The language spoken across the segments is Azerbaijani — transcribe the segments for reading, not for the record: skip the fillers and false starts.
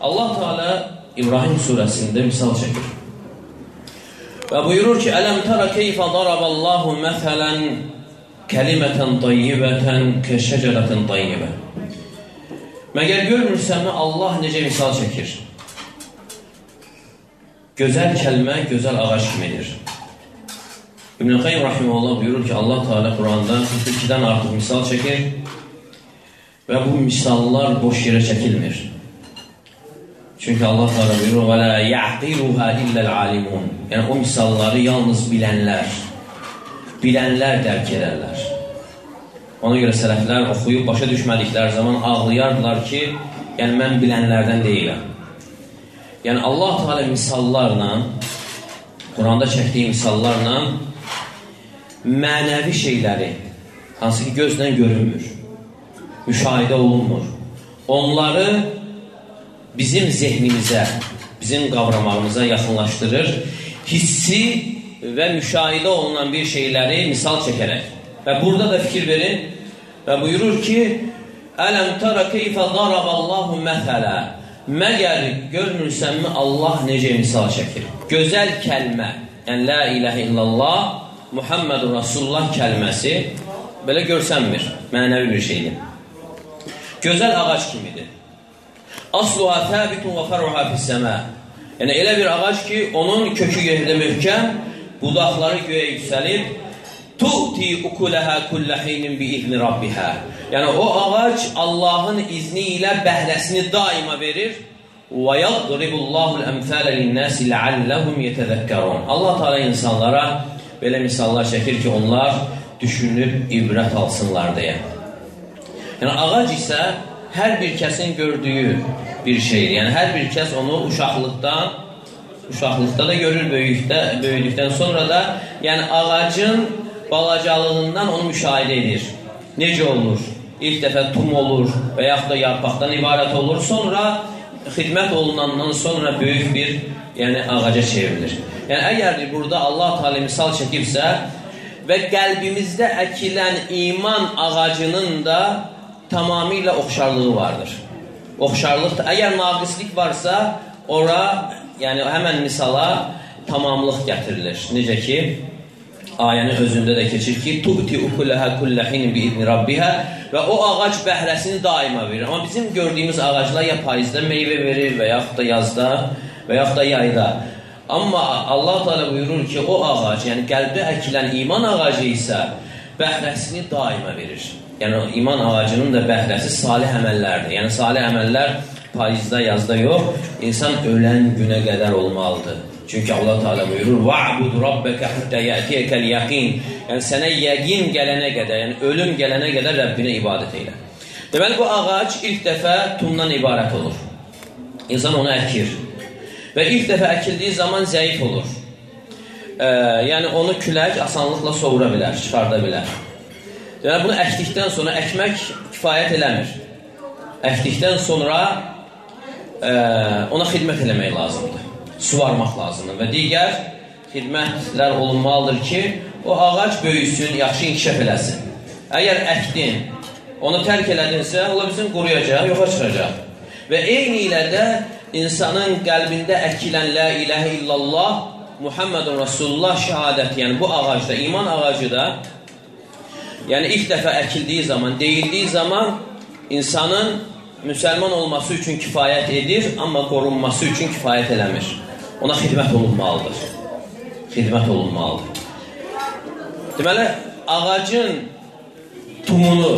Allah Teala İbrahim surəsində misal çəkir. Və buyurur ki, Ələm tərə keyfə daraballahu məsələn kəlimətən tayyibətən kəşəcərətən tayyibə. Məgər görmürsənmi Allah necə misal çəkir? Gözəl kəlmə, gözəl ağac kimidir. İbn-i Qayyim Rahiməhullah buyurur ki, Allah Teala Quranda 42-dən artıq misal çəkir və bu misallar boş yerə çəkilmir. Çünki Allah Teala buyurur, وَلَا يَعْقِلُهَا إِلَّا الْعَالِمُونَ. Yəni, o misalları yalnız bilənlər dərk edərlər. Ona görə sələflər oxuyub başa düşmədikləri zaman ağlayardılar ki, yəni mən bilənlərdən deyiləm. Yəni, Allah Teala misallarla, Quranda çəkdiyi misallarla mənəvi şeyləri, hansı ki gözlə görünmür, müşahidə olunmur, onları bizim zehnimizə, bizim qavramağımıza yaxınlaşdırır, hissi və müşahidə olunan bir şeyləri misal çəkərək. Və burada da fikir verin və buyurur ki, Ələm tərə keyfə daraballahu məsələ. Məgər görmürsənmi Allah necə misal çəkir? Gözəl kəlmə, yəni la iləhə illallah, Muhammedur Rasulullah kəlməsi belə görsənmir, mənəvi bir şeydir. Gözəl ağac kimidir. Asluha təbitun və fəruha fissəmə. Yəni, elə bir ağac ki, onun kökü yerdə möhkəm, budaqları göyə yüksəlib, tu'ti ukuləhə kulləhinin bi izni rabbihə. Yəni, o ağac Allahın izni ilə bəhrəsini daima verir. Və yadribullahul əmfələ linnəsi ləalləhum yetəzəkkərun. Allah Teala insanlara belə misallar çəkir ki, onlar düşünüb ibrət alsınlar deyə. Yəni, ağac isə hər bir kəsin gördüyü bir şeydir. Yəni, hər bir kəs onu uşaqlıqda da görür, böyüdükdən sonra da, yəni ağacın balacalığından onu müşahidə edir. Necə olur? İlk dəfə tum olur və yaxud da yarpaqdan ibarət olur. Sonra xidmət olunandan sonra böyük bir ağaca çevrilir. Yəni, əgər burada Allah Teala misal çəkibsə və qəlbimizdə əkilən iman ağacının da tamamilə oxşarlığı vardır. Oxşarlıq, əgər naqislik varsa, ora, yəni həmən misala tamamlıq gətirilir. Necə ki, ayənin özündə də keçir ki, tu'ti ukuləhə kulləhinin bi idni rabbihə və o ağac bəhrəsini daima verir. Amma bizim gördüyümüz ağaclar ya payızda meyvə verir və yaxud da yazda və yaxud da yayda. Amma Allah Teala buyurur ki, o ağac, yəni qəlbdə əkilən iman ağacı isə bəhrəsini daima verir. Yəni, iman ağacının da bəhrəsi salih əməllərdir. Yəni, salih əməllər payızda, yazda yox, insan ölən günə qədər olmalıdır. Çünki Allah Teala buyurur, وَعْبُدْ رَبَّكَ حَتَّى يَأْتِيَكَ الْيَقِينَ. Yəni, sənə yəqin gələnə qədər, yəni ölüm gələnə qədər Rəbbinə ibadət eylə. Deməli, bu ağac ilk dəfə tumdan ibarət olur. İnsan onu əkir. Və ilk dəfə əkildiyi zaman zəif olur. Yəni, onu külək asanlıqla sovura bilər, çıxarda bilər. Yəni, bunu əkdikdən sonra əkmək kifayət eləmir. Əkdikdən sonra ona xidmət eləmək lazımdır. Suvarmaq lazımdır və digər xidmətlər olunmalıdır ki, o ağac böyüsün, yaxşı inkişaf eləsin. Əgər əkdin, onu tərk elədinsə, ola bizim quruyacaq, yoxa çıxacaq. Və eyni ilə də insanın qəlbində əkilən la iləhə illallah, Muhammedun Rasulullah şəhadəti, yəni bu ağacda, iman ağacı da, yəni ilk dəfə əkildiyi zaman, deyildiyi zaman insanın müsəlman olması üçün kifayət edir, amma qorunması üçün kifayət eləmir. Ona xidmət olunmalıdır. Xidmət olunmalıdır. Deməli, ağacın tumunu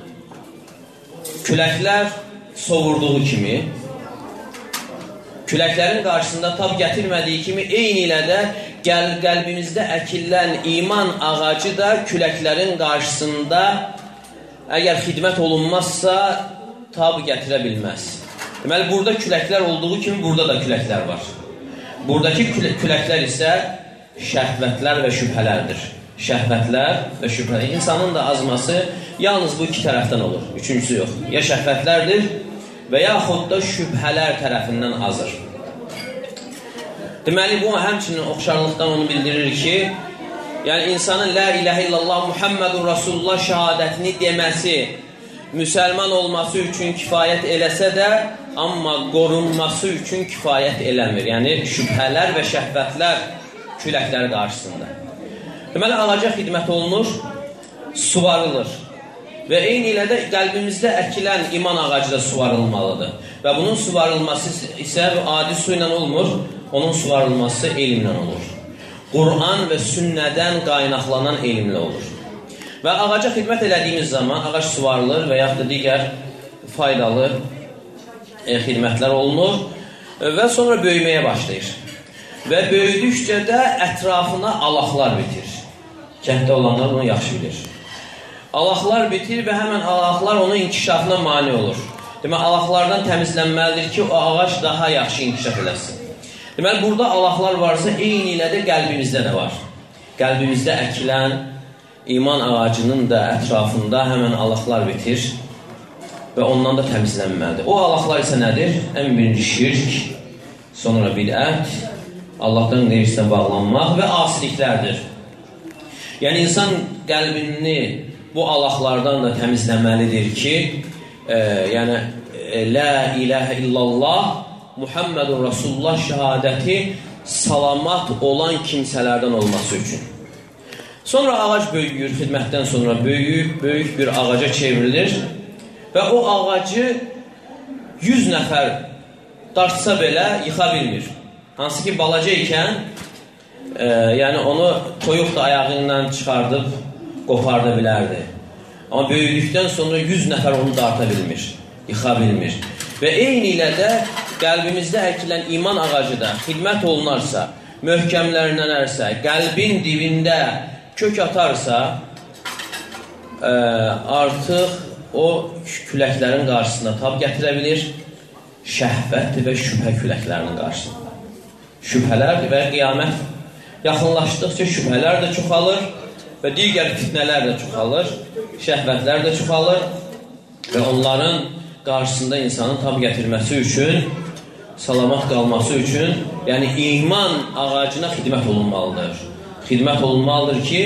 küləklər sovurduğu kimi, küləklərin qarşısında tab gətirmədiyi kimi, eyni ilə də qəlbimizdə əkilən iman ağacı da küləklərin qarşısında əgər xidmət olunmazsa, tab gətirə bilməz. Deməli, burada küləklər olduğu kimi, burada da küləklər var. Buradakı küləklər isə şəhvətlər və şübhələrdir. Şəhvətlər və şübhələr. İnsanın da azması yalnız bu iki tərəfdən olur. Üçüncüsü yox. Ya şəhvətlərdir və yaxud da şübhələr tərəfindən azır. Deməli, bu həmçinin oxşarlıqdan onu bildirir ki, yəni insanın la iləhə illallah Muhammedun Rasulullah şəhadətini deməsi müsəlman olması üçün kifayət eləsə də, amma qorunması üçün kifayət eləmir. Yəni, şübhələr və şəhvətlər küləkləri qarşısında. Deməli, ağaca xidmət olunur, suvarılır. Və eyni ilə də qəlbimizdə əkilən iman ağacı da suvarılmalıdır. Və bunun suvarılması isə adi su ilə olmur, onun suvarılması elmlə olur. Quran və sünnədən qaynaqlanan elmlə olur. Və ağaca xidmət elədiyimiz zaman ağac suvarılır və yaxud da digər faydalı xidmətlər olunur və sonra böyüməyə başlayır. Və böyüdükcə də ətrafına alaqlar bitir. Kənddə olanlar bunu yaxşı bilir. Alaqlar bitir və həmən alaqlar onun inkişafına mane olur. Deməli, alaqlardan təmizlənməlidir ki, o ağac daha yaxşı inkişaf eləsin. Deməli, burada alaqlar varsa, eyni ilə də qəlbimizdə də var. Qəlbimizdə əkilən iman ağacının da ətrafında həmən alaqlar bitir və ondan da təmizlənməlidir. O alaqlar isə nədir? Ən birinci şirk, sonra bidət, Allahdan qeyrisinə bağlanmaq və asiliklərdir. Yəni, insan qəlbini bu alaqlardan da təmizləməlidir ki, yəni, La ilahə illallah, Muhammedun Rasulullah şəhadəti salamat olan kimsələrdən olması üçün. Sonra ağac böyüyür, xidmətdən sonra böyük bir ağaca çevrilir və o ağacı 100 nəfər dartsa belə yıxa bilmir. Hansı ki, balaca ikən, yəni onu toyuq da ayağı ilə çıxardıb qoparda bilərdi. Amma böyüdükdən sonra 100 nəfər onu darta bilmir, yıxa bilmir. Və eyni ilə də qəlbimizdə əkilən iman ağacı da xidmət olunarsa, möhkəmlənərsə, qəlbin dibində kök atarsa, artıq o küləklərin qarşısına tab gətirə bilir, şəhvət və şübhə küləklərinin qarşısında. Şübhələr və qiyamət yaxınlaşdıqca şübhələr də çoxalır və digər fitnələr də çoxalır, şəhvətlər də çoxalır və onların qarşısında insanın tab gətirməsi üçün, salamat qalması üçün, yəni iman ağacına xidmət olunmalıdır. Xidmət olunmalıdır ki,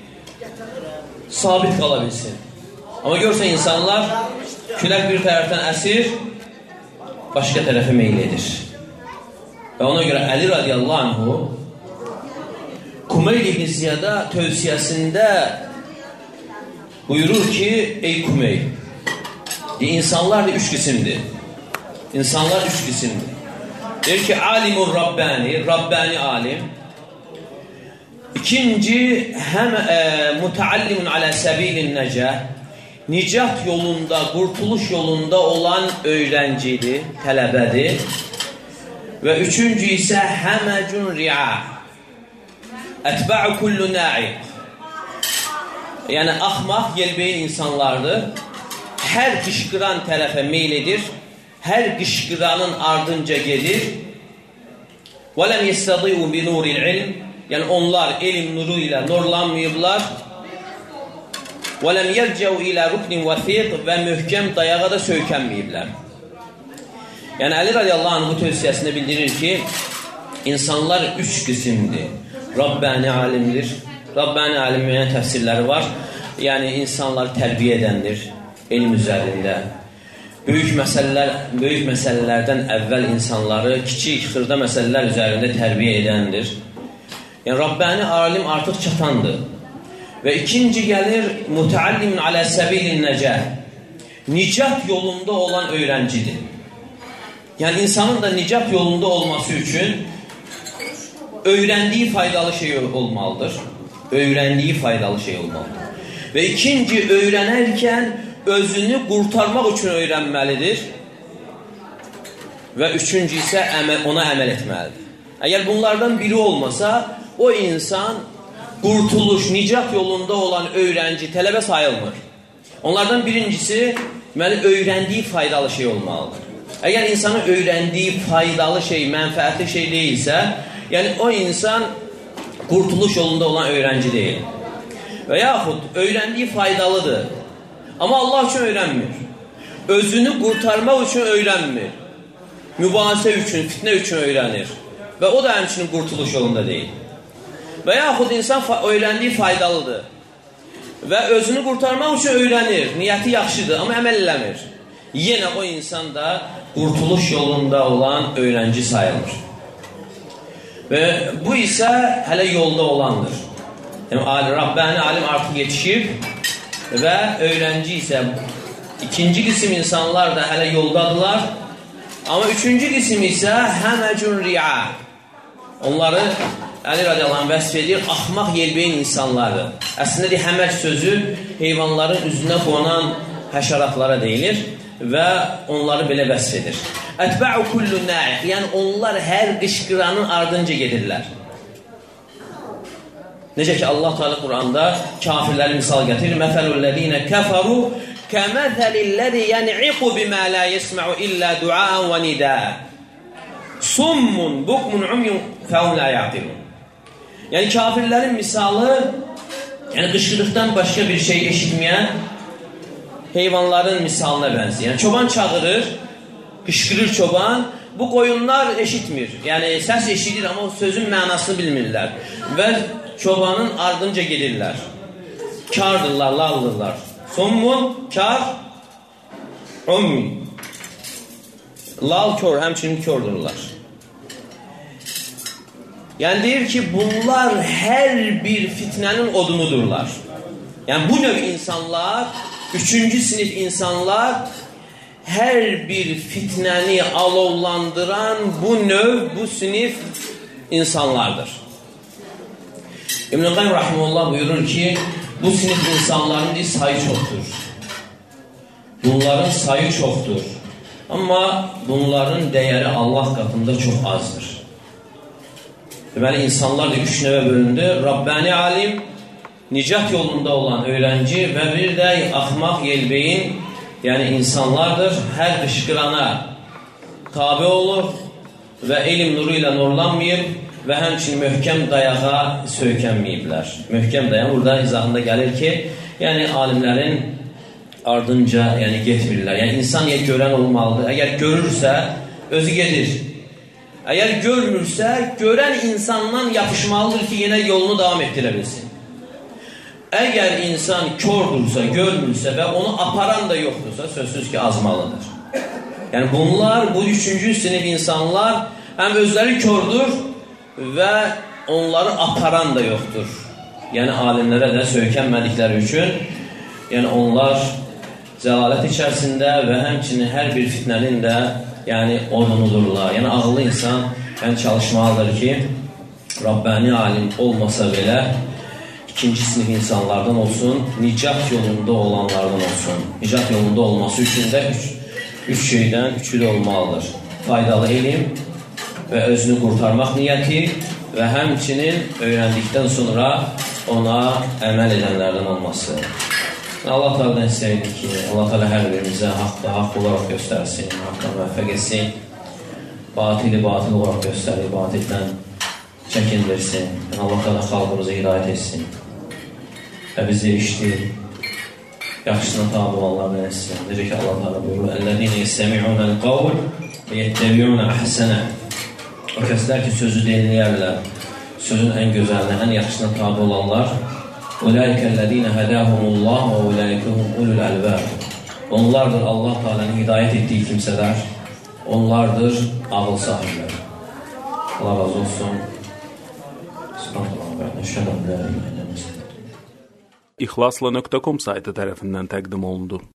sabit qala bilsin. Amma görsən, insanlar külək bir tərəfdən əsir, başqa tərəfə meyl edir. Və ona görə Əli radiyallahu anhu Kumeyl ibn Ziyada tövsiyəsində buyurur ki, ey Kumeyl, insanlar da 3 qisimdir. İnsanlar 3 qisimdir. Deyir ki, alimur Rabbani, Rabbani alim. İkinci, həm müteallimun alə səbilin nəcəh, nicat yolunda, qurtuluş yolunda olan öyrəncidir, tələbədir. Və üçüncü isə həməcun ri'a, ətbə'u kullu na'iq. Yəni, axmaq, yelbeyin insanlardır. Hər qışqıran tərəfə meyl edir, hər qışqıranın ardınca gedir. وَلَمْ يَسْتَضِيُّ بِنُورِ الْعِلْمِ Yəni, onlar elm nuru ilə nurlanmayıblar. وَلَمْ يَرْجَوْ إِلَى رُكْنٍ وَثِيقٍ Və möhkəm dayağa da söykənməyiblər. Yəni, Əli radiyallahu anh bu tövsiyəsində bildirir ki, insanlar 3 qismdir. Rabbani alimdir. Rabbani alimlərin təfsirləri var. Yəni, insanlar tərbiyə edəndir elm üzərində. Böyük məsələlərdən əvvəl insanları kiçik, xırda məsələlər üzərində tərbiyə edəndir. Yəni, Rabbani alim artıq çatandır. Və ikinci gəlir, müteallimun alə səbilin nəcəh. Nicat yolunda olan öyrəncidir. Yəni, insanın da nicat yolunda olması üçün öyrəndiyi faydalı şey olmalıdır. Öyrəndiyi faydalı şey olmalıdır. Və ikinci, öyrənərkən özünü qurtarmaq üçün öyrənməlidir. Və üçüncü isə ona əməl etməlidir. Əgər bunlardan biri olmasa, o insan qurtuluş, nicat yolunda olan öyrənci, tələbə sayılmır. Onlardan birincisi, öyrəndiyi faydalı şey olmalıdır. Əgər insanın öyrəndiyi faydalı şey, mənfəətli şey deyilsə, yəni o insan qurtuluş yolunda olan öyrənci deyil. Və yaxud öyrəndiyi faydalıdır. Amma Allah üçün öyrənmir. Özünü qurtarmaq üçün öyrənmir. Mübahisə üçün, fitnə üçün öyrənir. Və o da həmçinin qurtuluş yolunda deyil. Və yaxud insan öyrəndiyi faydalıdır. və özünü qurtarmaq üçün öyrənir, niyyəti yaxşıdır, amma əməl eləmir. Yenə o insan da qurtuluş yolunda olan öyrənci sayılır. Və bu isə hələ yolda olandır. Yəni, Rabbani alim artıq yetişib və öyrənci isə ikinci qism insanlar da hələ yoldadılar. Amma üçüncü qism isə həməcun ri'a. Onları Əli radiyallahu anh vəsf edir, axmaq yelbeyin insanlardır. Əslində həməc sözü heyvanların üzünə qonan həşəratlara deyilir və onları belə vəsf edir. Ətbə'u kullu na'iq, yəni onlar hər qışqıranın ardınca gedirlər. Necə ki Allah Teala Quranda kafirləri misal gətirir. Məsəlul-ləzīnə kəfəru kəməzəlilləzi yən'iqu bimə la yesma'u illə du'an və nidaa. Summun bukmun umyun fəhum la ya'qilun. Yəni kafirlərin misalı, yəni qışqırıqdan başqa bir şey eşitməyən heyvanların misalına bənzəyir. Yəni çoban çağırır, qışqırır çoban, bu qoyunlar eşitmir. Yəni səs eşidir, amma sözün mənasını bilmirlər. Və çobanın ardınca gedirlər. Kardırlar, lallırlar. Sommun, kar, ummi. Lal kör, həmçinin kördürlər. Yəni deyir ki, bunlar hər bir fitnənin odunudurlar. Yəni bu növ insanlar, üçüncü sinif insanlar hər bir fitnəni alovlandıran bu növ, bu sinif insanlardır. İbn-i Qayyim Rahimullah buyurur ki, bu sinif insanların sayı çoxdur. Bunların sayı çoxdur. Amma bunların dəyəri Allah qatında çox azdır. Deməli, insanlar da üç növə bölündü. Rabbani alim, nicat yolunda olan öyrənci və bir də axmaq yelbeyin, yəni insanlardır. Hər qışqırana tabi olur və elm nuru ilə nurlanmayıb və həmçinin möhkəm dayağa söykənməyiblər. Möhkəm dayağı burada izahında gəlir ki, yəni alimlərin ardınca getmirlər. Yəni insan ya görən olmalıdır. Əgər görürsə, özü gedir. Əgər görmürsə, görən insandan yapışmalıdır ki, yenə yolunu davam etdirə bilsin. Əgər insan kördürsə, görmürsə və onu aparan da yoxdursa, sözsüz ki, azmalıdır. Yəni bunlar, bu üçüncü sinif insanlar həm özləri kördür və onları aparan da yoxdur. Yəni alimlərə də söykənmədikləri üçün, yəni onlar zəlalət içərisində və həmçinin hər bir fitnənin də odunudurlar. Yəni ağıllı insan çalışmalıdır ki, Rabbani alim olmasa belə ikinci sinif insanlardan olsun, nicat yolunda olanlardan olsun. Nicat yolunda olması üçün də üç şeydən üçü də olmalıdır. Faydalı elm və özünü qurtarmaq niyyəti və həmçinin öyrəndikdən sonra ona əməl edənlərdən olması. Allah Teala'dan istəyirdik ki, Allah Teala hər birimizə haqq olaraq göstərsin, haqqa müvəffəq etsin, batili batıl olaraq göstərir, batildən çəkindirsin. Allah Teala xalqımızı hidayət etsin və bizi işdir, yaxşısına tabi olanlardan etsin. Necə ki Allah Teala buyurur, "Ellezîne yestemi'ûnel qavl və yettebi'ûne ahsene." O kəslər ki, sözü dinləyərlər, sözün ən gözəlinə, ən yaxşısına tabi olanlar, "Ulaikellezîne hedâhumullah və ulaikehum ulul albab." Onlardır Allah Teala'nın hidayət etdiyi kimsələr, onlardır ağıl sahibləri. Allah razı olsun. İhlasla.com saytı tərəfindən təqdim olundu.